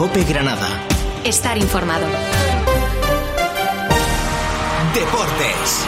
COPE Granada. Estar informado. Deportes.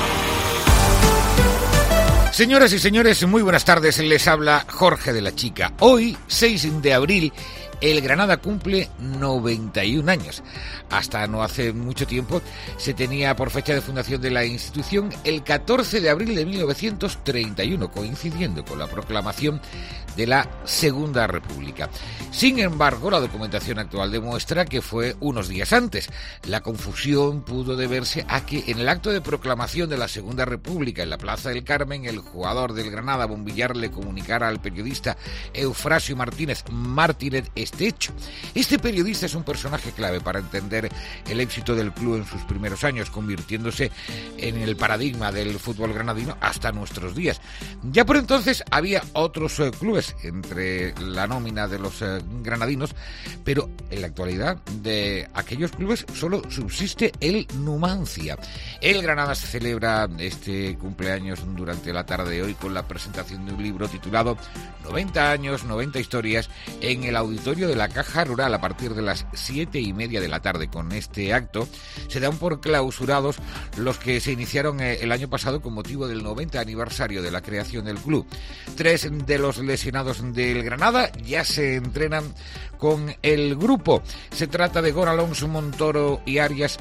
Señoras y señores, muy buenas tardes. Les habla Jorge de la Chica. Hoy, 6 de abril, el Granada cumple 91 años. Hasta no hace mucho tiempo se tenía por fecha de fundación de la institución el 14 de abril de 1931, coincidiendo con la proclamación de la Segunda República. Sin embargo, la documentación actual demuestra que fue unos días antes. La confusión pudo deberse a que en el acto de proclamación de la Segunda República en la Plaza del Carmen, el jugador del Granada, Bombillar, le comunicara al periodista Eufrasio Martínez este hecho. Este periodista es un personaje clave para entender el éxito del club en sus primeros años, convirtiéndose en el paradigma del fútbol granadino hasta nuestros días. Ya por entonces había otros clubes entre la nómina de los granadinos, pero en la actualidad de aquellos clubes solo subsiste el Numancia. El Granada se celebra este cumpleaños durante la tarde de hoy con la presentación de un libro titulado 90 años, 90 historias en el auditorio de la Caja Rural a partir de las 7:30 de la tarde. Con este acto se dan por clausurados los que se iniciaron el año pasado con motivo del 90 aniversario de la creación del club. 3 de los lesionados del Granada ya se entrenan con el grupo. Se trata de Gon Alonso, Montoro y Arias.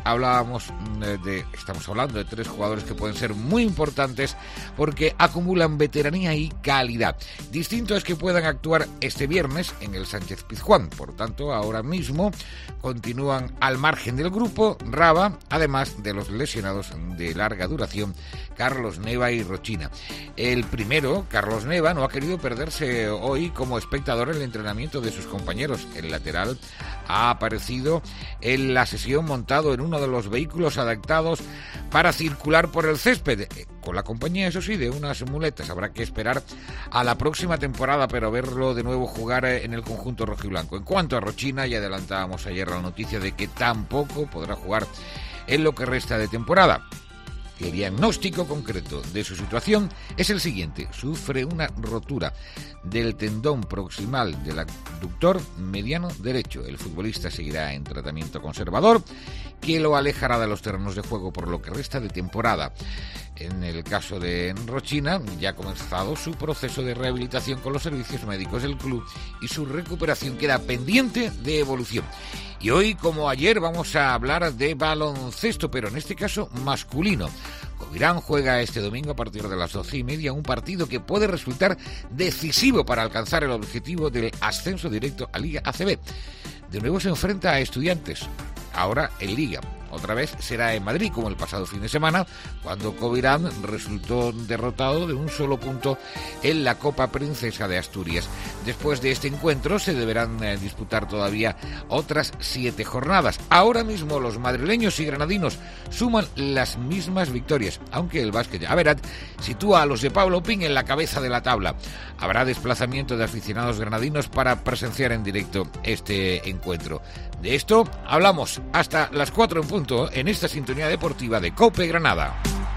Estamos hablando de 3 jugadores que pueden ser muy importantes porque acumulan veteranía y calidad. Distinto es que puedan actuar este viernes en el Sánchez Pizjuán. Por tanto, ahora mismo continúan al margen del grupo Raba, además de los lesionados de larga duración, Carlos Neva y Rochina. El primero, Carlos Neva, no ha querido perderse hoy como espectador el entrenamiento de sus compañeros. El lateral ha aparecido en la sesión montado en uno de los vehículos adaptados para circular por el césped, con la compañía, eso sí, de unas muletas. Habrá que esperar a la próxima temporada, pero verlo de nuevo jugar en el conjunto rojiblanco. En cuanto a Rochina, ya adelantábamos ayer la noticia de que tampoco podrá jugar en lo que resta de temporada. El diagnóstico concreto de su situación es el siguiente: sufre una rotura del tendón proximal del abductor mediano derecho. El futbolista seguirá en tratamiento conservador que lo alejará de los terrenos de juego por lo que resta de temporada. En el caso de Rochina, ya ha comenzado su proceso de rehabilitación con los servicios médicos del club y su recuperación queda pendiente de evolución. Y hoy, como ayer, vamos a hablar de baloncesto, pero en este caso masculino. Covirán juega este domingo a partir de las 12:30 un partido que puede resultar decisivo para alcanzar el objetivo del ascenso directo a Liga ACB. De nuevo se enfrenta a Estudiantes, ahora en Liga. Otra vez será en Madrid, como el pasado fin de semana, cuando Covirán resultó derrotado de un solo punto en la Copa Princesa de Asturias. Después de este encuentro se deberán disputar todavía otras 7 jornadas. Ahora mismo los madrileños y granadinos suman las mismas victorias, aunque el Básquet Averat sitúa a los de Pablo Pin en la cabeza de la tabla. Habrá desplazamiento de aficionados granadinos para presenciar en directo este encuentro. De esto hablamos hasta las 4 en punto en esta sintonía deportiva de COPE Granada.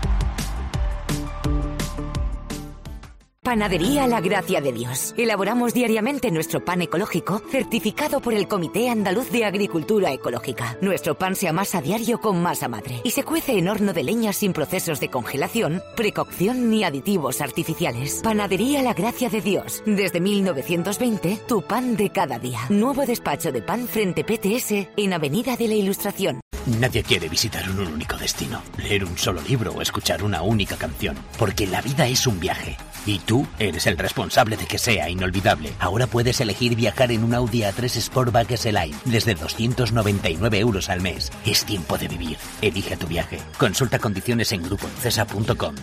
Panadería La Gracia de Dios. Elaboramos diariamente nuestro pan ecológico, certificado por el Comité Andaluz de Agricultura Ecológica. Nuestro pan se amasa a diario con masa madre y se cuece en horno de leña sin procesos de congelación, precocción ni aditivos artificiales. Panadería La Gracia de Dios. Desde 1920, tu pan de cada día. Nuevo despacho de pan frente PTS en Avenida de la Ilustración. Nadie quiere visitar un único destino, leer un solo libro o escuchar una única canción, porque la vida es un viaje. Y tú eres el responsable de que sea inolvidable. Ahora puedes elegir viajar en un Audi A3 Sportback S-Line desde 299 € al mes. Es tiempo de vivir. Elige tu viaje. Consulta condiciones en grupoencesa.com.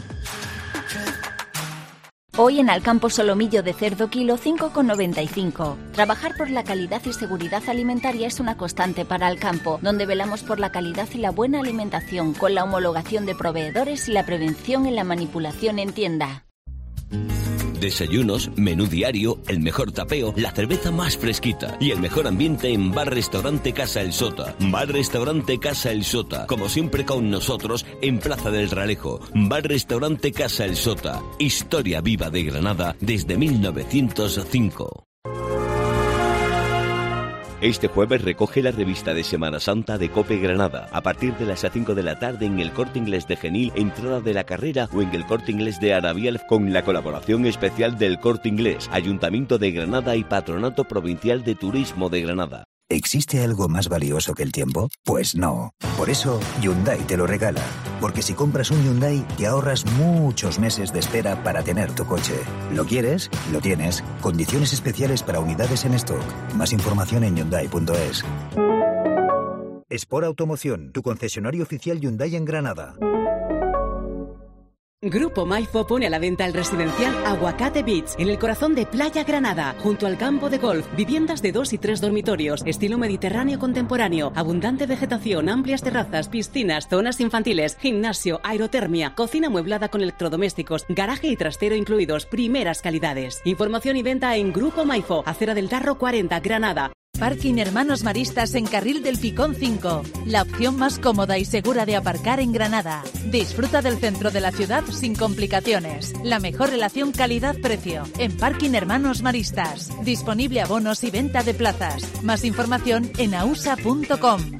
Hoy en Alcampo solomillo de cerdo kilo 5,95. Trabajar por la calidad y seguridad alimentaria es una constante para Alcampo, donde velamos por la calidad y la buena alimentación, con la homologación de proveedores y la prevención en la manipulación en tienda. Desayunos, menú diario, el mejor tapeo, la cerveza más fresquita y el mejor ambiente en Bar Restaurante Casa El Sota. Bar Restaurante Casa El Sota, como siempre con nosotros en Plaza del Ralejo. Bar Restaurante Casa El Sota, historia viva de Granada desde 1905. Este jueves recoge la revista de Semana Santa de COPE Granada, a partir de las 5 de la tarde en el Corte Inglés de Genil, entrada de la carrera, o en el Corte Inglés de Arabial, con la colaboración especial del Corte Inglés, Ayuntamiento de Granada y Patronato Provincial de Turismo de Granada. ¿Existe algo más valioso que el tiempo? Pues no. Por eso, Hyundai te lo regala. Porque si compras un Hyundai, te ahorras muchos meses de espera para tener tu coche. ¿Lo quieres? Lo tienes. Condiciones especiales para unidades en stock. Más información en Hyundai.es. Sport Automoción, tu concesionario oficial Hyundai en Granada. Grupo Maifo pone a la venta el residencial Aguacate Beach, en el corazón de Playa Granada, junto al campo de golf, viviendas de 2 y 3 dormitorios, estilo mediterráneo contemporáneo, abundante vegetación, amplias terrazas, piscinas, zonas infantiles, gimnasio, aerotermia, cocina amueblada con electrodomésticos, garaje y trastero incluidos, primeras calidades. Información y venta en Grupo Maifo, Acera del Tarro 40, Granada. Parking Hermanos Maristas en Carril del Picón 5, la opción más cómoda y segura de aparcar en Granada. Disfruta del centro de la ciudad sin complicaciones. La mejor relación calidad-precio en Parking Hermanos Maristas. Disponible abonos y venta de plazas. Más información en ausa.com.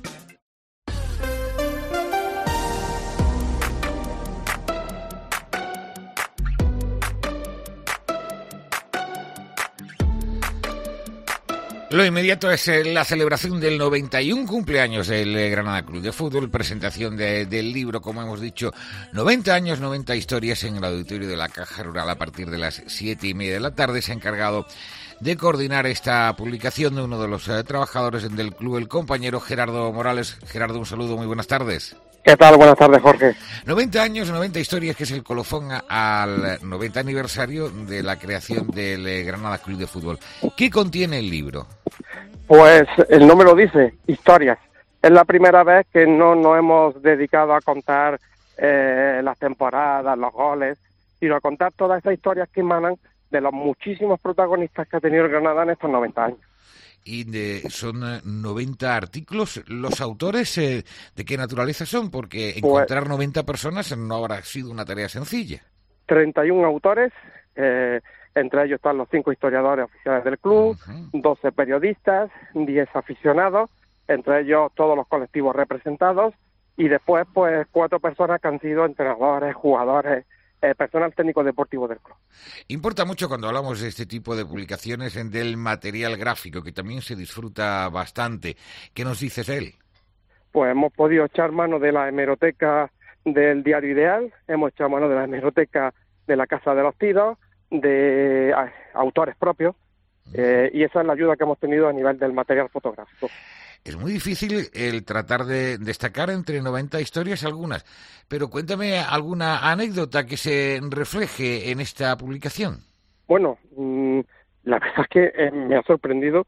Lo inmediato es la celebración del 91 cumpleaños del Granada Club de Fútbol, presentación del libro, como hemos dicho, 90 años, 90 historias, en el auditorio de la Caja Rural a partir de las 7:30 de la tarde. Se ha encargado de coordinar esta publicación de uno de los trabajadores del club, el compañero Gerardo Morales. Gerardo, un saludo, muy buenas tardes. ¿Qué tal? Buenas tardes, Jorge. 90 años, 90 historias, que es el colofón al 90 aniversario de la creación del Granada Club de Fútbol. ¿Qué contiene el libro? Pues el nombre lo dice, historias. Es la primera vez que no nos hemos dedicado a contar las temporadas, los goles, sino a contar todas esas historias que emanan de los muchísimos protagonistas que ha tenido el Granada en estos 90 años. Y son 90 artículos. ¿Los autores de qué naturaleza son? Porque encontrar 90 personas no habrá sido una tarea sencilla. 31 autores, entre ellos están los 5 historiadores oficiales del club, 12 periodistas, 10 aficionados, entre ellos todos los colectivos representados, y después pues 4 personas que han sido entrenadores, jugadores, personal técnico deportivo del club. Importa mucho cuando hablamos de este tipo de publicaciones del material gráfico, que también se disfruta bastante. ¿Qué nos dices de él? Pues hemos podido echar mano de la hemeroteca del Diario Ideal, hemos echado mano de la hemeroteca de la Casa de los Tiros, de autores propios, y esa es la ayuda que hemos tenido a nivel del material fotográfico. Es muy difícil el tratar de destacar entre 90 historias algunas, pero cuéntame alguna anécdota que se refleje en esta publicación. Bueno, la verdad es que me ha sorprendido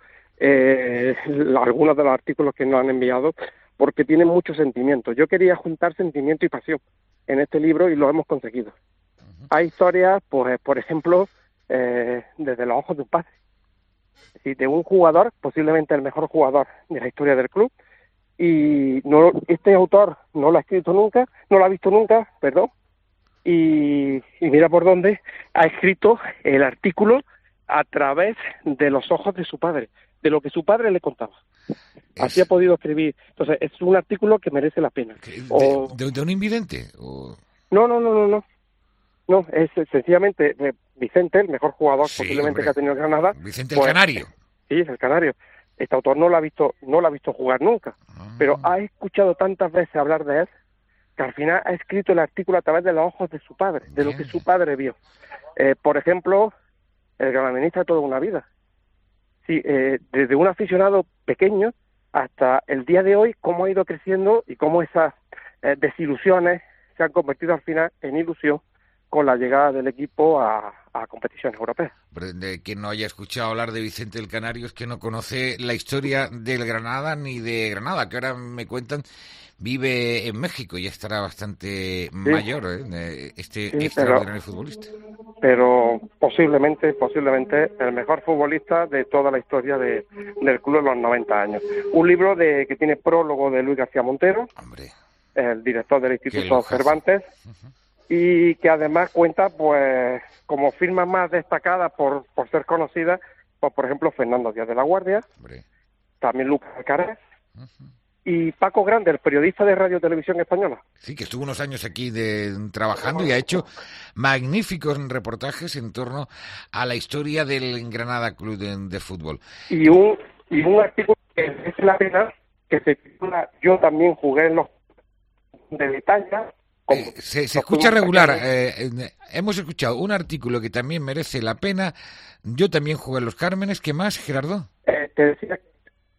algunos de los artículos que nos han enviado, porque tienen mucho sentimiento. Yo quería juntar sentimiento y pasión en este libro y lo hemos conseguido. Hay historias, pues, por ejemplo, desde los ojos de un padre. Es decir, de un jugador, posiblemente el mejor jugador de la historia del club, y este autor no lo ha escrito nunca, no lo ha visto nunca, perdón, y mira por dónde ha escrito el artículo a través de los ojos de su padre, de lo que su padre le contaba. Así ha podido escribir. Entonces, es un artículo que merece la pena. ¿De un invidente? ¿O? No, es sencillamente Vicente, el mejor jugador posiblemente que ha tenido Granada. Vicente el Canario. Sí, es el Canario. Este autor no lo ha visto jugar nunca, pero ha escuchado tantas veces hablar de él que al final ha escrito el artículo a través de los ojos de su padre, de lo que su padre vio. Por ejemplo, el granadenista de toda una vida. Sí, desde un aficionado pequeño hasta el día de hoy, cómo ha ido creciendo y cómo esas desilusiones se han convertido al final en ilusión con la llegada del equipo a competiciones europeas. De quien no haya escuchado hablar de Vicente el Canario es que no conoce la historia del Granada ni de Granada, que ahora me cuentan vive en México y estará bastante mayor, extraordinario futbolista. Pero posiblemente el mejor futbolista de toda la historia del club en los 90 años. Un libro que tiene prólogo de Luis García Montero, el director del Instituto Cervantes, y que además cuenta, pues, como firma más destacada por ser conocida, pues, por ejemplo, Fernando Díaz de la Guardia, también Lucas Alcaraz, y Paco Grande, el periodista de Radio Televisión Española. Sí, que estuvo unos años aquí trabajando y ha hecho magníficos reportajes en torno a la historia del Granada Club de Fútbol. Y un artículo que es la pena, que se titula Yo también jugué en los de Betalla. Se escucha regular. Hemos escuchado un artículo que también merece la pena. Yo también jugué en los Cármenes. ¿Qué más, Gerardo? Te decía que...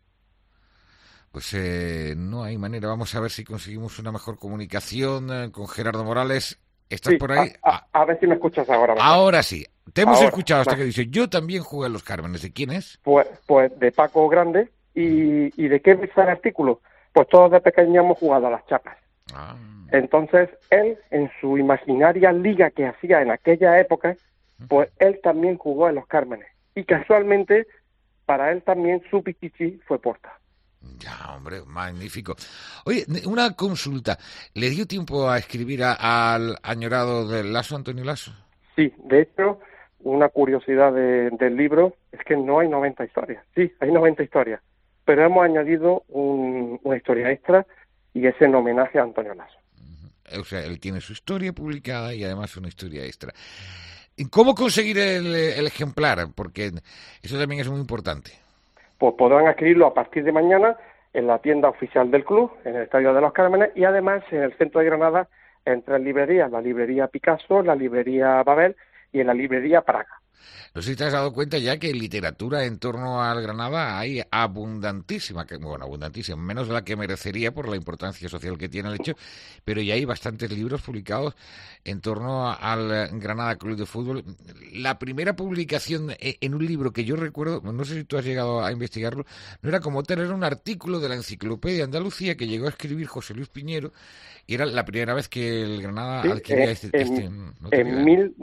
Pues no hay manera. Vamos a ver si conseguimos una mejor comunicación con Gerardo Morales. ¿Estás por ahí? A ver si me escuchas ahora. Ahora sí. Te hemos ahora, escuchado hasta que dice yo también jugué en los Cármenes. ¿De quién es? Pues de Paco Grande. ¿Y de qué es el artículo? Pues todos de pequeños hemos jugado a las chapas. Entonces, él, en su imaginaria liga que hacía en aquella época, pues él también jugó en los Cármenes. Y casualmente, para él también su pichichi fue Porta. Ya, hombre, magnífico. Oye, una consulta. ¿Le dio tiempo a escribir al añorado del Lasso, Antonio Lasso? Sí, de hecho, una curiosidad del libro es que no hay 90 historias. Sí, hay 90 historias, pero hemos añadido una historia extra y es en homenaje a Antonio Lasso. O sea, él tiene su historia publicada y además una historia extra. ¿Cómo conseguir el ejemplar? Porque eso también es muy importante. Pues podrán adquirirlo a partir de mañana en la tienda oficial del club, en el Estadio de los Cármenes, y además en el centro de Granada, en 3 librerías, la librería Picasso, la librería Babel y en la librería Praga. No sé si te has dado cuenta ya que en literatura en torno al Granada hay abundantísima, menos de la que merecería por la importancia social que tiene el hecho, pero ya hay bastantes libros publicados en torno al Granada Club de Fútbol. La primera publicación en un libro que yo recuerdo, no sé si tú has llegado a investigarlo, no era como tal, era un artículo de la Enciclopedia Andalucía que llegó a escribir José Luis Piñero, y era la primera vez que el Granada adquiría en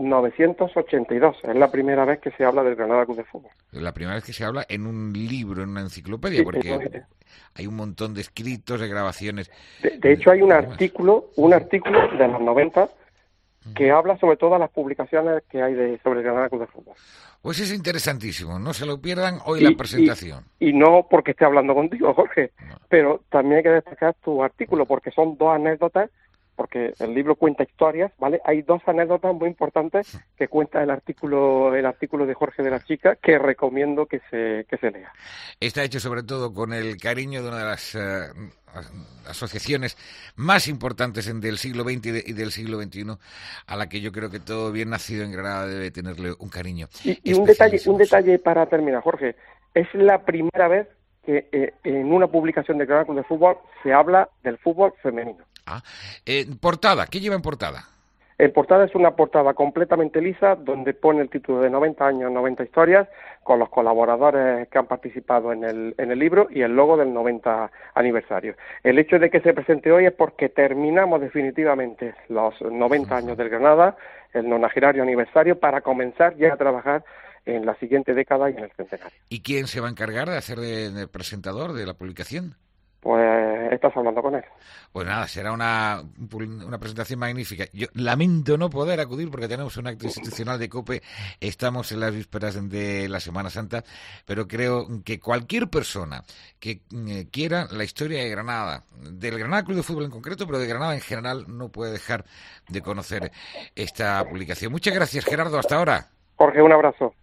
1982, es la primera vez que se habla del Granada Club de Fútbol. La primera vez que se habla en un libro, en una enciclopedia, porque hay un montón de escritos, de grabaciones. De hecho, hay un artículo de los 90 que habla sobre todas las publicaciones que hay sobre el Granada Club de Fútbol. Pues es interesantísimo, no se lo pierdan hoy la presentación. Y no porque esté hablando contigo, Jorge, pero también hay que destacar tu artículo porque son 2 anécdotas, porque el libro cuenta historias, ¿vale? Hay 2 anécdotas muy importantes que cuenta el artículo de Jorge de la Chica, que recomiendo que se lea. Está hecho sobre todo con el cariño de una de las asociaciones más importantes del siglo XX y del siglo XXI, a la que yo creo que todo bien nacido en Granada debe tenerle un cariño. Y un detalle para terminar, Jorge. Es la primera vez que en una publicación de Granada Club de Fútbol se habla del fútbol femenino. Portada, ¿qué lleva en portada? En portada es una portada completamente lisa donde pone el título de 90 años, 90 historias, con los colaboradores que han participado en el libro y el logo del 90 aniversario. El hecho de que se presente hoy es porque terminamos definitivamente los 90 años del Granada, el 90º aniversario, para comenzar ya a trabajar en la siguiente década y en el centenario. ¿Y quién se va a encargar de hacer de presentador de la publicación? Pues estás hablando con él. Pues nada, será una presentación magnífica. Yo lamento no poder acudir porque tenemos un acto institucional de COPE, estamos en las vísperas de la Semana Santa, pero creo que cualquier persona que quiera la historia de Granada, del Granada Club de Fútbol en concreto, pero de Granada en general, no puede dejar de conocer esta publicación. Muchas gracias, Gerardo, hasta ahora. Jorge, un abrazo.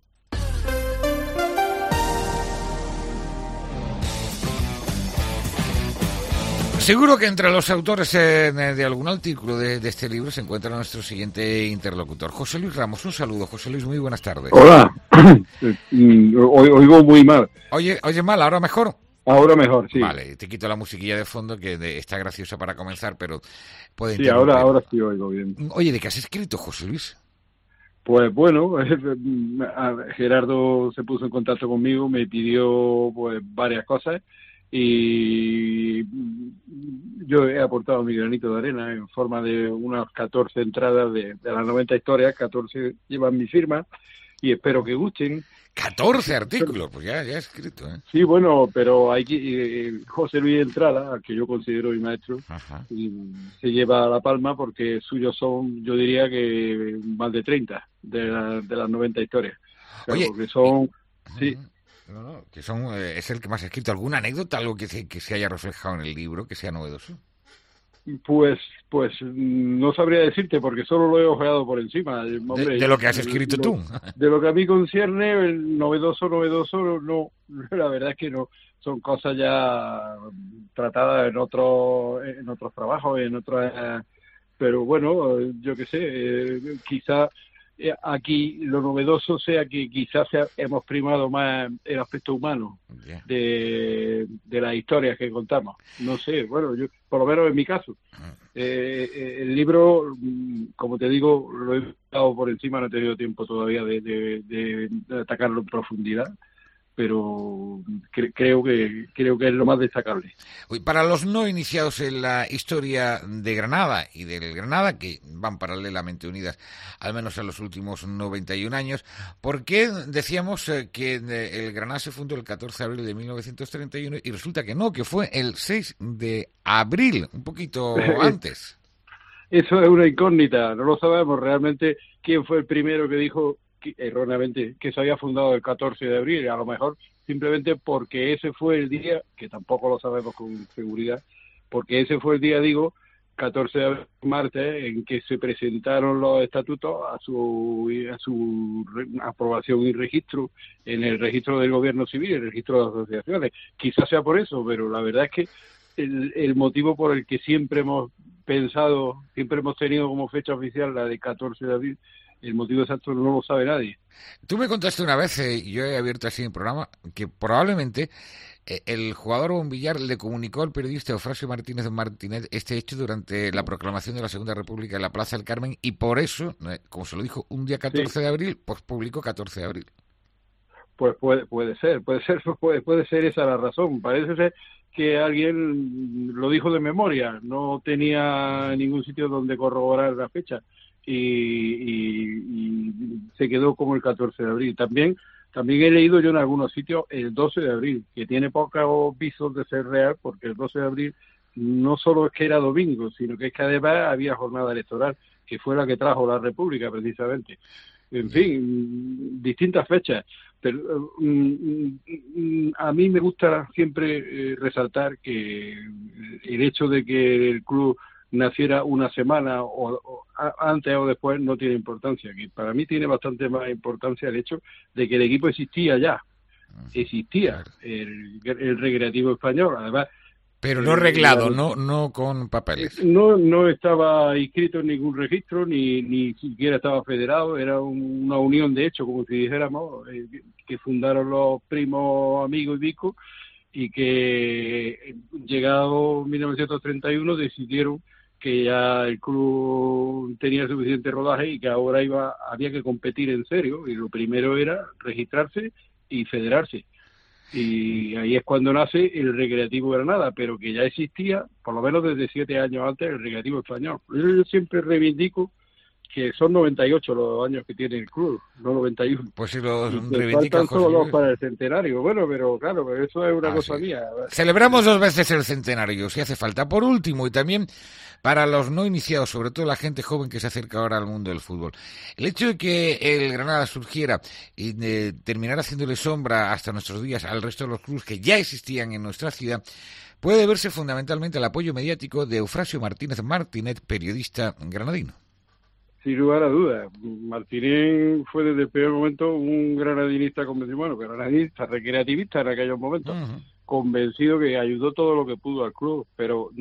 Seguro que entre los autores de algún artículo de este libro se encuentra nuestro siguiente interlocutor, José Luis Ramos. Un saludo, José Luis, muy buenas tardes. Hola, oigo muy mal. Oye mal, ¿ahora mejor? Ahora mejor, sí. Vale, te quito la musiquilla de fondo que está graciosa para comenzar, pero puede Sí, ahora sí oigo bien. Oye, ¿de qué has escrito, José Luis? Pues bueno, Gerardo se puso en contacto conmigo, me pidió pues varias cosas y yo he aportado mi granito de arena en forma de unas 14 entradas de las 90 historias, 14 llevan mi firma y espero que gusten. 14 artículos, pues ya he escrito, ¿eh? Sí, bueno, pero hay que José Luis Entrada, al que yo considero mi maestro, y se lleva la palma porque suyos son, yo diría que más de 30 de las 90 historias. Claro, Oye, porque son... Sí. No, que es el que más ha escrito. ¿Alguna anécdota, algo que se haya reflejado en el libro, que sea novedoso? Pues no sabría decirte porque solo lo he ojeado por encima. Hombre, de lo que has escrito tú. De lo que a mí concierne, el novedoso, no. La verdad es que no. Son cosas ya tratadas en otros trabajos, pero bueno, yo qué sé, quizá aquí lo novedoso sea que quizás hemos primado más el aspecto humano de las historias que contamos. No sé, bueno, yo por lo menos en mi caso. El libro, como te digo, lo he dado por encima, no he tenido tiempo todavía de atacarlo en profundidad, pero creo que es lo más destacable. Para los no iniciados en la historia de Granada y del Granada, que van paralelamente unidas al menos en los últimos 91 años, ¿por qué decíamos que el Granada se fundó el 14 de abril de 1931 y resulta que no, que fue el 6 de abril, un poquito antes? Eso es una incógnita, no lo sabemos realmente quién fue el primero que dijo erróneamente que se había fundado el 14 de abril, a lo mejor simplemente porque ese fue el día, que tampoco lo sabemos con seguridad, porque ese fue el día, 14 de abril, martes, en que se presentaron los estatutos a su aprobación y registro en el registro del gobierno civil, el registro de asociaciones. Quizás sea por eso, pero la verdad es que el motivo por el que siempre hemos tenido como fecha oficial la de 14 de abril, el motivo exacto no lo sabe nadie. Tú me contaste una vez, yo he abierto así el programa, que probablemente el jugador Bombillar le comunicó al periodista Eufrasio Martínez este hecho durante la proclamación de la Segunda República en la Plaza del Carmen, y por eso, como se lo dijo un día 14 de abril, pues publicó 14 de abril. Pues puede ser esa la razón. Parece ser que alguien lo dijo de memoria, no tenía ningún sitio donde corroborar la fecha. Y se quedó como el 14 de abril. También he leído yo en algunos sitios el 12 de abril, que tiene pocos visos de ser real, porque el 12 de abril no solo es que era domingo, sino que es que además había jornada electoral, que fue la que trajo la República precisamente. En fin, distintas fechas. Pero a mí me gusta siempre resaltar que el hecho de que el club naciera una semana o antes o después no tiene importancia, que para mí tiene bastante más importancia el hecho de que el equipo existía el Recreativo Español, además, pero no reglado, no con papeles, no estaba inscrito en ningún registro, ni siquiera estaba federado, era una unión de hecho, como si dijéramos, que fundaron los primos Amigo y Vico, y que llegado 1931 decidieron que ya el club tenía suficiente rodaje y que ahora había que competir en serio, y lo primero era registrarse y federarse. Y ahí es cuando nace el Recreativo Granada, pero que ya existía, por lo menos desde 7 años antes, el Recreativo Español. Yo siempre reivindico que son 98 los años que tiene el club, no 91. Pues si los reivindican solo 2 para el centenario. Bueno, pero claro, pero eso es una cosa mía. Celebramos 2 veces el centenario, si hace falta. Por último, y también para los no iniciados, sobre todo la gente joven que se acerca ahora al mundo del fútbol, el hecho de que el Granada surgiera y terminara haciéndole sombra hasta nuestros días al resto de los clubes que ya existían en nuestra ciudad, puede deberse fundamentalmente al apoyo mediático de Eufrasio Martínez, periodista granadino. Sin lugar a dudas, Martínez fue desde el primer momento un granadinista convencido, granadinista, recreativista en aquellos momentos, convencido que ayudó todo lo que pudo al club, pero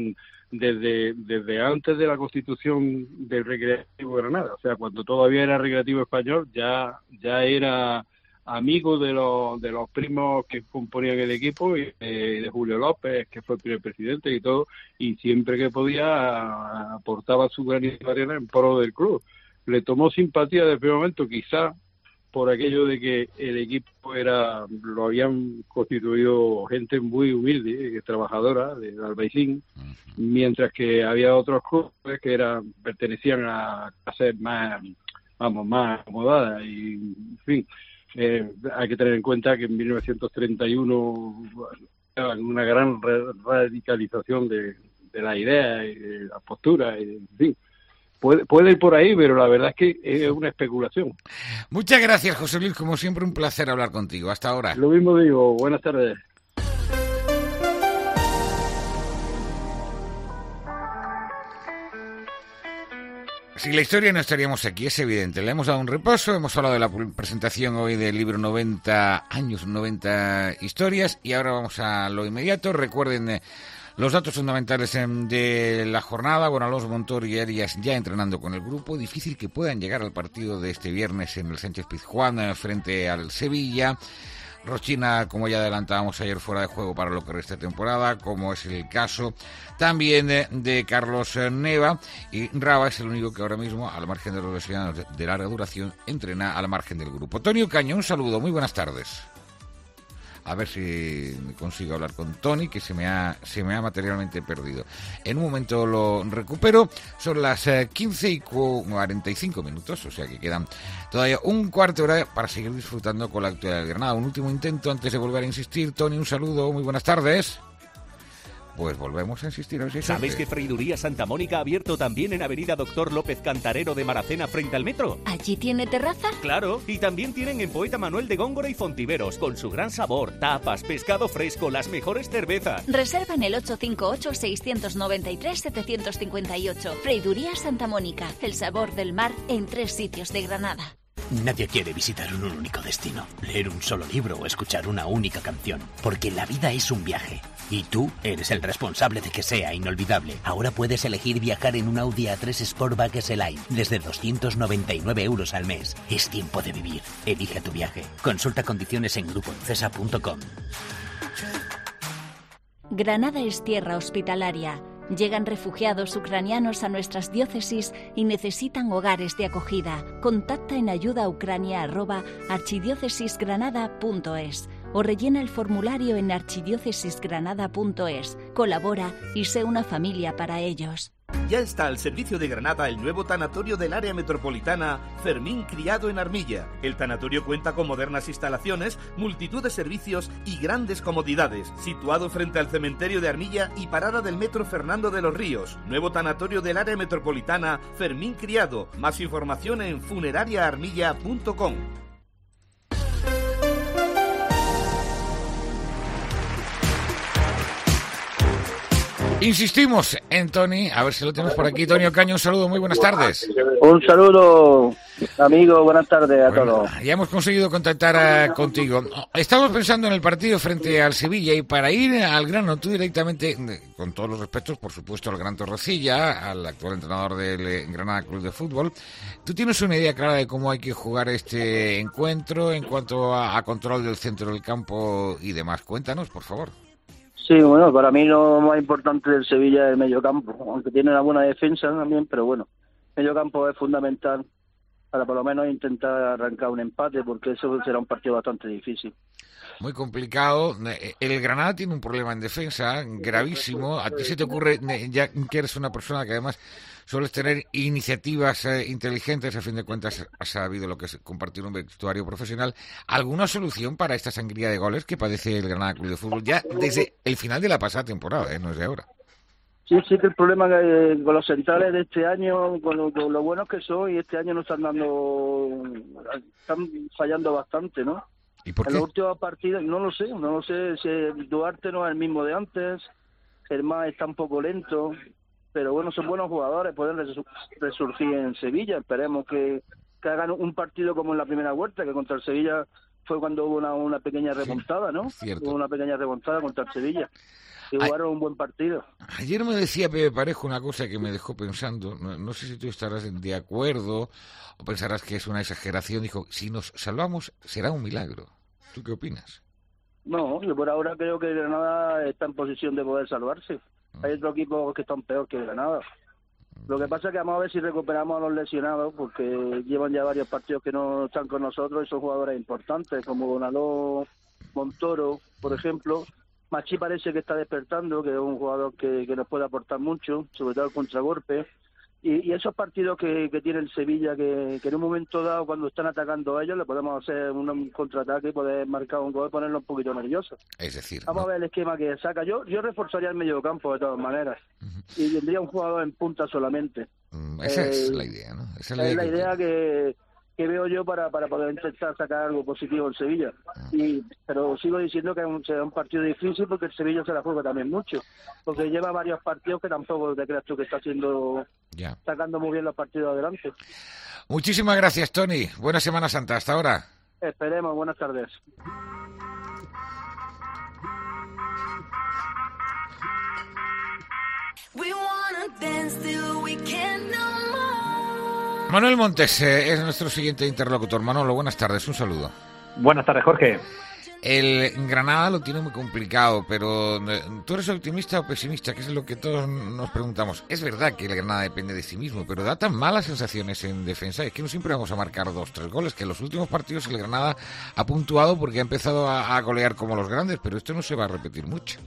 desde antes de la constitución del Recreativo de Granada, o sea, cuando todavía era Recreativo Español, ya era amigo de los primos que componían el equipo, y de Julio López, que fue el primer presidente y todo, y siempre que podía aportaba su granito de arena en pro del club. Le tomó simpatía desde el primer momento, quizá por aquello de que el equipo lo habían constituido gente muy humilde, trabajadora, de Albaicín, mientras que había otros clubes que pertenecían a ser más acomodadas, y en fin. Hay que tener en cuenta que en 1931 una gran radicalización de la idea y de la postura, en fin, puede ir por ahí, pero la verdad es que es una especulación. Muchas gracias, José Luis, como siempre un placer hablar contigo. Hasta ahora. Lo mismo digo, buenas tardes. Sin la historia no estaríamos aquí, es evidente. Le hemos dado un repaso, hemos hablado de la presentación hoy del libro 90 años, 90 historias, y ahora vamos a lo inmediato. Recuerden los datos fundamentales de la jornada. Bueno, Alonso Montoro y Arias ya entrenando con el grupo. Difícil que puedan llegar al partido de este viernes en el Sánchez-Pizjuán frente al Sevilla. Rochina, como ya adelantábamos ayer, fuera de juego para lo que resta de temporada, como es el caso también de Carlos Neva, y Raba es el único que ahora mismo, al margen de los lesionados de larga duración, entrena al margen del grupo. Tonio Caño, un saludo, muy buenas tardes. A ver si consigo hablar con Tony, que se me ha materialmente perdido. En un momento lo recupero. Son las 15:45, o sea que quedan todavía un cuarto de hora para seguir disfrutando con la actualidad del Granada. Un último intento antes de volver a insistir. Tony, un saludo, muy buenas tardes. Pues volvemos a insistir. ¿Sabes que Freiduría Santa Mónica ha abierto también en Avenida Doctor López Cantarero de Maracena frente al metro? ¿Allí tiene terraza? Claro, y también tienen en Poeta Manuel de Góngora y Fontiveros, con su gran sabor, tapas, pescado fresco, las mejores cervezas. Reserva en el 858-693-758. Freiduría Santa Mónica, el sabor del mar en 3 sitios de Granada. Nadie quiere visitar un único destino, leer un solo libro o escuchar una única canción, porque la vida es un viaje. Y tú eres el responsable de que sea inolvidable. Ahora puedes elegir viajar en un Audi A3 Sportback S-Line desde 299 € al mes. Es tiempo de vivir. Elige tu viaje. Consulta condiciones en grupoencesa.com. Granada es tierra hospitalaria. Llegan refugiados ucranianos a nuestras diócesis y necesitan hogares de acogida. Contacta en ayudaucrania@archidiócesisgranada.es o rellena el formulario en archidiócesisgranada.es. Colabora y sé una familia para ellos. Ya está al servicio de Granada el nuevo tanatorio del área metropolitana Fermín Criado en Armilla. El tanatorio cuenta con modernas instalaciones, multitud de servicios y grandes comodidades. Situado frente al cementerio de Armilla y parada del metro Fernando de los Ríos. Nuevo tanatorio del área metropolitana Fermín Criado. Más información en funerariaarmilla.com. Insistimos en Tony, a ver si lo tenemos por aquí. Tonio Caño, un saludo, muy buenas tardes. Un saludo, amigo, buenas tardes a todos. Ya hemos conseguido contactar contigo. Estamos pensando en el partido frente al Sevilla y para ir al grano, tú directamente, con todos los respetos, por supuesto, al gran Torrecilla, al actual entrenador del Granada Club de Fútbol, ¿tú tienes una idea clara de cómo hay que jugar este encuentro en cuanto a control del centro del campo y demás? Cuéntanos, por favor. Sí, bueno, para mí lo más importante del Sevilla es el mediocampo, aunque tiene una buena defensa también, pero bueno, el mediocampo es fundamental para por lo menos intentar arrancar un empate, porque eso será un partido bastante difícil. Muy complicado. El Granada tiene un problema en defensa gravísimo. ¿A ti se te ocurre, ya que eres una persona que además sueles tener iniciativas inteligentes, a fin de cuentas has sabido lo que es compartir un vestuario profesional, alguna solución para esta sangría de goles que padece el Granada Club de Fútbol ya desde el final de la pasada temporada, no es de ahora? Sí, que el problema con los centrales de este año, con lo buenos que son, y este año no están fallando bastante, ¿no? ¿Y por qué? En los últimos partidos, no lo sé, si Duarte no es el mismo de antes, Germán está un poco lento, pero bueno, son buenos jugadores, pueden resurgir en Sevilla. Esperemos que hagan un partido como en la primera vuelta, que contra el Sevilla fue cuando hubo una pequeña remontada, ¿no? Hubo una pequeña remontada contra el Sevilla. Y jugaron un buen partido. Ayer me decía Pepe Parejo una cosa que me dejó pensando, no sé si tú estarás de acuerdo o pensarás que es una exageración. Dijo, si nos salvamos será un milagro. ¿Tú qué opinas? No, yo por ahora creo que Granada está en posición de poder salvarse. Hay otros equipos que están peor que Granada. Lo que pasa es que vamos a ver si recuperamos a los lesionados, porque llevan ya varios partidos que no están con nosotros y son jugadores importantes, como Gonaló, Montoro, por ejemplo. Machi parece que está despertando, que es un jugador que nos puede aportar mucho, sobre todo el contragolpe. Y esos partidos que tiene el Sevilla, que en un momento dado, cuando están atacando a ellos, le podemos hacer un contraataque y poder marcar un gol y ponerlo un poquito nervioso. Es decir, vamos a ver el esquema que saca. Yo reforzaría el mediocampo de todas maneras. Y tendría un jugador en punta solamente. Esa es la idea, ¿no? Esa es la idea que veo yo para poder intentar sacar algo positivo en Sevilla. Pero sigo diciendo que será un partido difícil porque el Sevilla se la juega también mucho. Porque lleva varios partidos que tampoco te creas tú que está sacando muy bien los partidos adelante. Muchísimas gracias, Tony. Buena Semana Santa. Hasta ahora. Esperemos. Buenas tardes. Manuel Montes es nuestro siguiente interlocutor. Manolo, buenas tardes, un saludo. Buenas tardes, Jorge. El Granada lo tiene muy complicado, pero ¿tú eres optimista o pesimista? Que es lo que todos nos preguntamos. Es verdad que el Granada depende de sí mismo, pero da tan malas sensaciones en defensa. Es que no siempre vamos a marcar 2-3 goles, que en los últimos partidos el Granada ha puntuado porque ha empezado a golear como los grandes, pero esto no se va a repetir mucho.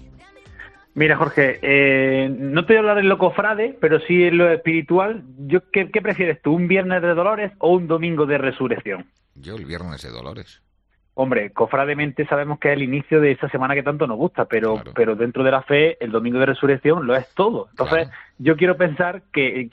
Mira, Jorge, no te voy a hablar en lo cofrade, pero sí en lo espiritual. ¿Qué prefieres tú, un viernes de Dolores o un domingo de resurrección? Yo el viernes de Dolores. Hombre, cofrademente sabemos que es el inicio de esa semana que tanto nos gusta, pero dentro de la fe el domingo de resurrección lo es todo. Entonces, yo quiero pensar que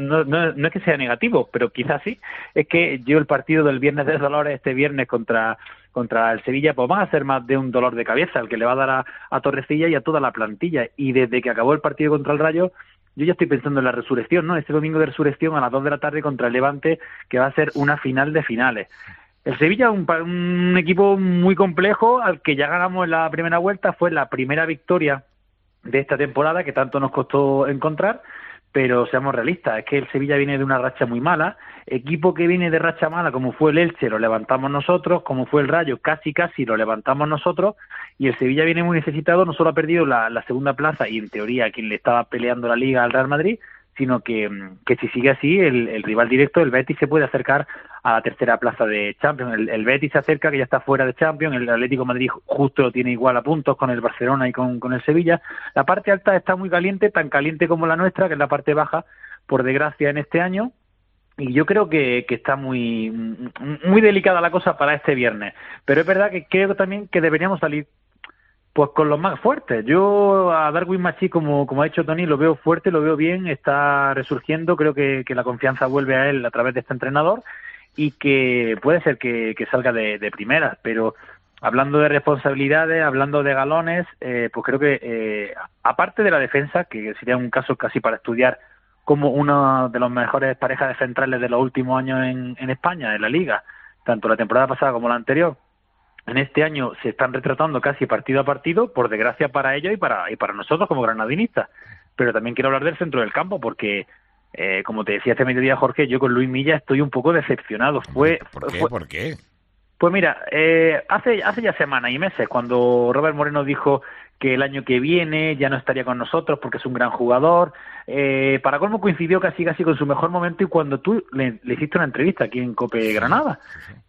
no es que sea negativo, pero quizás sí. Es que yo el partido del viernes de Dolores, este viernes contra el Sevilla, pues van a ser más de un dolor de cabeza, el que le va a dar a Torrecilla y a toda la plantilla. Y desde que acabó el partido contra el Rayo, yo ya estoy pensando en la resurrección, ¿no? Ese domingo de resurrección a las 2 de la tarde contra el Levante, que va a ser una final de finales. El Sevilla, un equipo muy complejo, al que ya ganamos en la primera vuelta, fue la primera victoria de esta temporada, que tanto nos costó encontrar, pero seamos realistas, es que el Sevilla viene de una racha muy mala, equipo que viene de racha mala, como fue el Elche, lo levantamos nosotros, como fue el Rayo, casi lo levantamos nosotros, y el Sevilla viene muy necesitado, no solo ha perdido la segunda plaza, y en teoría a quien le estaba peleando la Liga al Real Madrid, sino que si sigue así, el rival directo, el Betis, se puede acercar a la tercera plaza de Champions. El Betis se acerca, que ya está fuera de Champions, el Atlético de Madrid justo lo tiene igual a puntos con el Barcelona y con el Sevilla. La parte alta está muy caliente, tan caliente como la nuestra, que es la parte baja, por desgracia, en este año, y yo creo que está muy delicada la cosa para este viernes. Pero es verdad que creo también que deberíamos salir pues con los más fuertes. Yo a Darwin Machís, como ha dicho Tony, lo veo fuerte, lo veo bien, está resurgiendo, creo que la confianza vuelve a él a través de este entrenador y que puede ser que salga de primeras, pero hablando de responsabilidades, hablando de galones, pues creo que aparte de la defensa, que sería un caso casi para estudiar como una de las mejores parejas de centrales de los últimos años en España, en la Liga, tanto la temporada pasada como la anterior, en este año se están retratando casi partido a partido, por desgracia para ellos y para nosotros como granadinistas. Pero también quiero hablar del centro del campo, porque, como te decía este mediodía, Jorge, yo con Luis Milla estoy un poco decepcionado. ¿Por qué? Pues mira, hace ya semanas y meses, cuando Robert Moreno dijo que el año que viene ya no estaría con nosotros porque es un gran jugador, para colmo coincidió casi con su mejor momento y cuando tú le hiciste una entrevista aquí en COPE Granada.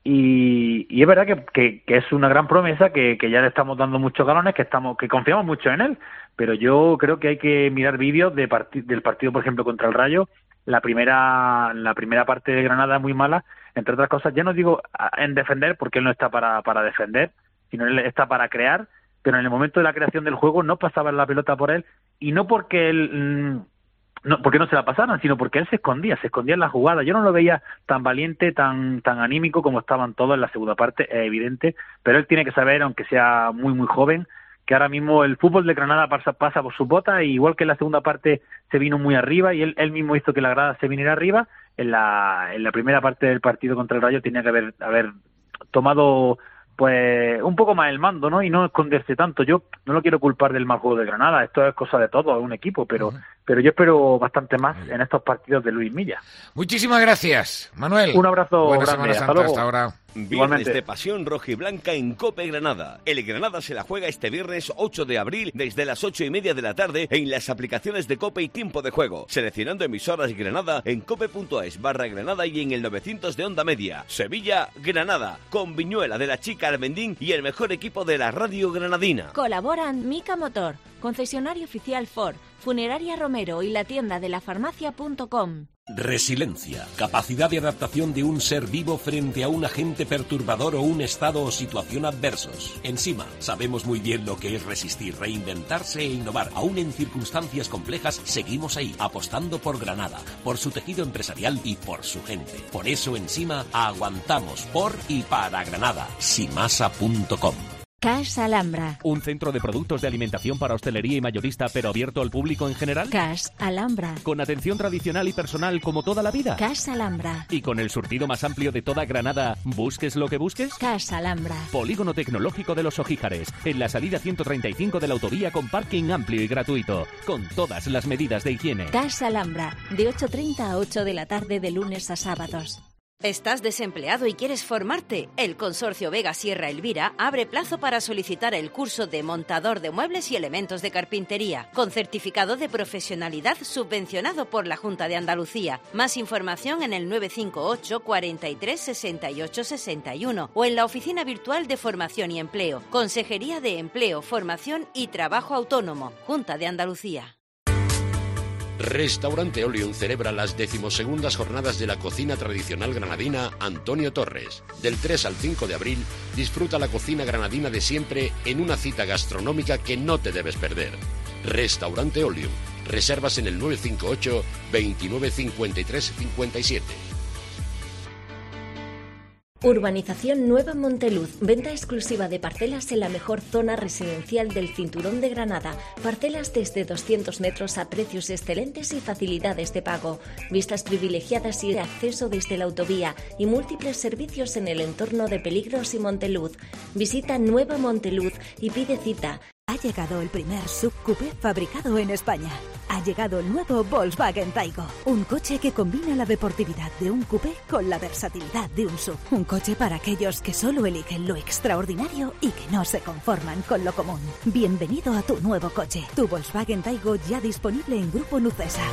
Y es verdad que es una gran promesa, que ya le estamos dando muchos galones, que confiamos mucho en él, pero yo creo que hay que mirar vídeos del partido, por ejemplo, contra el Rayo. La primera parte de Granada es muy mala, entre otras cosas. Ya no digo en defender, porque él no está para defender, sino él está para crear, pero en el momento de la creación del juego no pasaba la pelota por él, y no porque él porque no se la pasaran, sino porque él se escondía en la jugada. Yo no lo veía tan valiente, tan anímico como estaban todos en la segunda parte, es evidente, pero él tiene que saber, aunque sea muy muy joven, que ahora mismo el fútbol de Granada pasa por su bota, y igual que en la segunda parte se vino muy arriba y él mismo hizo que la grada se viniera arriba, en la primera parte del partido contra el Rayo tenía que haber tomado pues un poco más el mando, ¿no? Y no esconderse tanto. Yo no lo quiero culpar del mal juego de Granada, esto es cosa de todo, es un equipo, pero yo espero bastante más en estos partidos de Luis Milla. Muchísimas gracias, Manuel. Un abrazo Buena grande. Semana Santa, hasta ahora. Viernes de pasión rojiblanca en COPE Granada. El Granada se la juega este viernes 8 de abril desde las 8:30 de la tarde en las aplicaciones de COPE y Tiempo de Juego, seleccionando emisoras Granada en cope.es/Granada y en el 900 de Onda Media. Sevilla, Granada, con Viñuela de la Chica Armendín y el mejor equipo de la radio granadina. Colaboran Mica Motor, concesionario oficial Ford, Funeraria Romero y la tienda de la farmacia.com. Resiliencia, capacidad de adaptación de un ser vivo frente a un agente perturbador o un estado o situación adversos. En Sima sabemos muy bien lo que es resistir, reinventarse e innovar. Aún en circunstancias complejas, seguimos ahí, apostando por Granada, por su tejido empresarial y por su gente. Por eso en Sima aguantamos por y para Granada. Simasa.com. Casa Alhambra. ¿Un centro de productos de alimentación para hostelería y mayorista, pero abierto al público en general? Casa Alhambra. ¿Con atención tradicional y personal como toda la vida? Casa Alhambra. ¿Y con el surtido más amplio de toda Granada, busques lo que busques? Casa Alhambra. Polígono Tecnológico de Los Ojíjares, en la salida 135 de la autovía, con parking amplio y gratuito, con todas las medidas de higiene. Casa Alhambra, de 8:30 a 8 de la tarde de lunes a sábados. ¿Estás desempleado y quieres formarte? El Consorcio Vega Sierra Elvira abre plazo para solicitar el curso de montador de muebles y elementos de carpintería, con certificado de profesionalidad subvencionado por la Junta de Andalucía. Más información en el 958 43 68 61 o en la Oficina Virtual de Formación y Empleo, Consejería de Empleo, Formación y Trabajo Autónomo, Junta de Andalucía. Restaurante Oleum celebra las 12ª jornadas de la cocina tradicional granadina Antonio Torres. Del 3 al 5 de abril, disfruta la cocina granadina de siempre en una cita gastronómica que no te debes perder. Restaurante Oleum. Reservas en el 958 29 53 57. Urbanización Nueva Monteluz, venta exclusiva de parcelas en la mejor zona residencial del Cinturón de Granada. Parcelas desde 200 metros a precios excelentes y facilidades de pago. Vistas privilegiadas y acceso desde la autovía y múltiples servicios en el entorno de Peligros y Monteluz. Visita Nueva Monteluz y pide cita. Ha llegado el primer SUV coupé fabricado en España. Ha llegado el nuevo Volkswagen Taigo, un coche que combina la deportividad de un coupé con la versatilidad de un SUV. Un coche para aquellos que solo eligen lo extraordinario y que no se conforman con lo común. Bienvenido a tu nuevo coche, tu Volkswagen Taigo, ya disponible en Grupo Nucesa.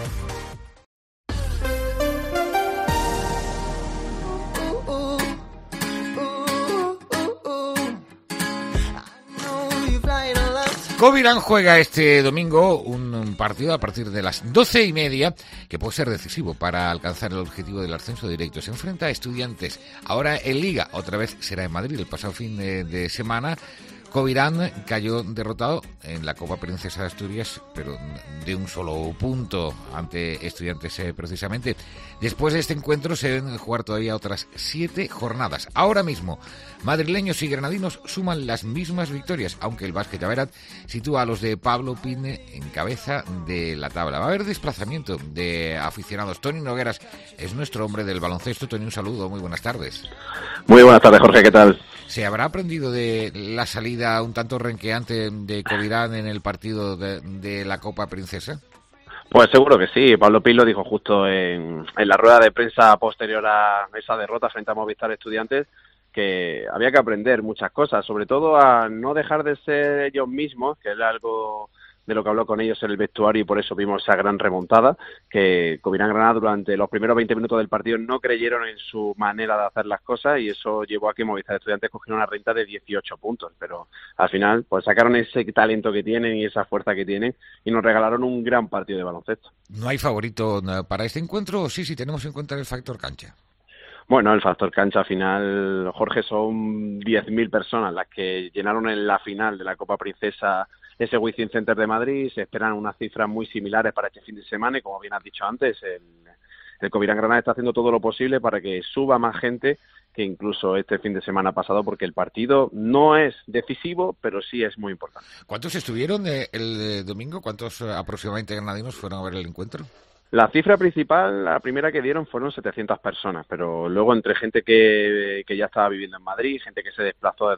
Covirán juega este domingo un partido a partir de las 12:30 que puede ser decisivo para alcanzar el objetivo del ascenso directo. Se enfrenta a Estudiantes. Ahora en Liga, otra vez será en Madrid. El pasado fin de semana Covirán cayó derrotado en la Copa Princesa de Asturias, pero de un solo punto ante Estudiantes precisamente. Después de este encuentro se deben jugar todavía otras 7 jornadas. Ahora mismo, madrileños y granadinos suman las mismas victorias, aunque el Básquet Llaverat sitúa a los de Pablo Pine en cabeza de la tabla. Va a haber desplazamiento de aficionados. Tony Nogueras es nuestro hombre del baloncesto. Tony, un saludo, muy buenas tardes. Muy buenas tardes, Jorge, ¿qué tal? ¿Se habrá aprendido de la salida un tanto renqueante de Covirán en el partido de la Copa Princesa? Pues seguro que sí. Pablo Pin lo dijo justo en la rueda de prensa posterior a esa derrota frente a Movistar Estudiantes, que había que aprender muchas cosas, sobre todo a no dejar de ser ellos mismos, que era algo de lo que habló con ellos en el vestuario, y por eso vimos esa gran remontada, que Covirán Granada durante los primeros 20 minutos del partido no creyeron en su manera de hacer las cosas, y eso llevó a que Movistar Estudiantes cogiera una renta de 18 puntos, pero al final pues sacaron ese talento que tienen y esa fuerza que tienen y nos regalaron un gran partido de baloncesto. ¿No hay favorito para este encuentro? Sí, tenemos en cuenta el factor cancha. Bueno, el factor cancha al final, Jorge, son 10.000 personas las que llenaron en la final de la Copa Princesa ese Wizzing Center de Madrid. Se esperan unas cifras muy similares para este fin de semana y, como bien has dicho antes, el Covirán Granada está haciendo todo lo posible para que suba más gente que incluso este fin de semana pasado, porque el partido no es decisivo, pero sí es muy importante. ¿Cuántos estuvieron el domingo? ¿Cuántos aproximadamente granadinos fueron a ver el encuentro? La cifra principal, la primera que dieron, fueron 700 personas, pero luego entre gente que ya estaba viviendo en Madrid, gente que se desplazó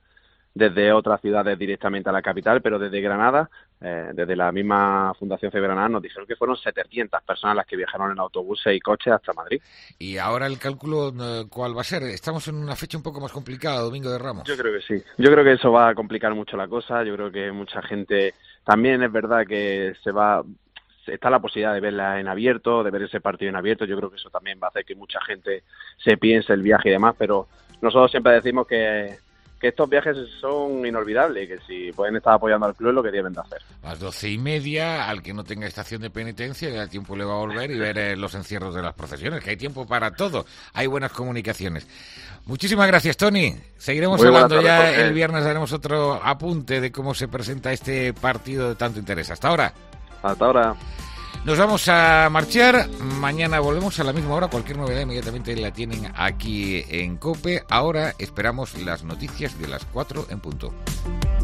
desde otras ciudades directamente a la capital, pero desde Granada, desde la misma Fundación FEB Granada, nos dijeron que fueron 700 personas las que viajaron en autobuses y coches hasta Madrid. Y ahora el cálculo, ¿cuál va a ser? Estamos en una fecha un poco más complicada, Domingo de Ramos. Yo creo que sí. Yo creo que eso va a complicar mucho la cosa. Yo creo que mucha gente, también es verdad que está la posibilidad de verla en abierto, de ver ese partido en abierto. Yo creo que eso también va a hacer que mucha gente se piense el viaje y demás, pero nosotros siempre decimos que estos viajes son inolvidables y que si pueden estar apoyando al club es lo que deben de hacer. A las 12:30, al que no tenga estación de penitencia, ya el tiempo le va a volver y ver los encierros de las procesiones, que hay tiempo para todo, hay buenas comunicaciones. Muchísimas gracias, Tony. Seguiremos hablando ya Jorge. El viernes, haremos otro apunte de cómo se presenta este partido de tanto interés. Hasta ahora. Hasta ahora. Nos vamos a marchar. Mañana volvemos a la misma hora. Cualquier novedad inmediatamente la tienen aquí en COPE. Ahora esperamos las noticias de las 4 en punto.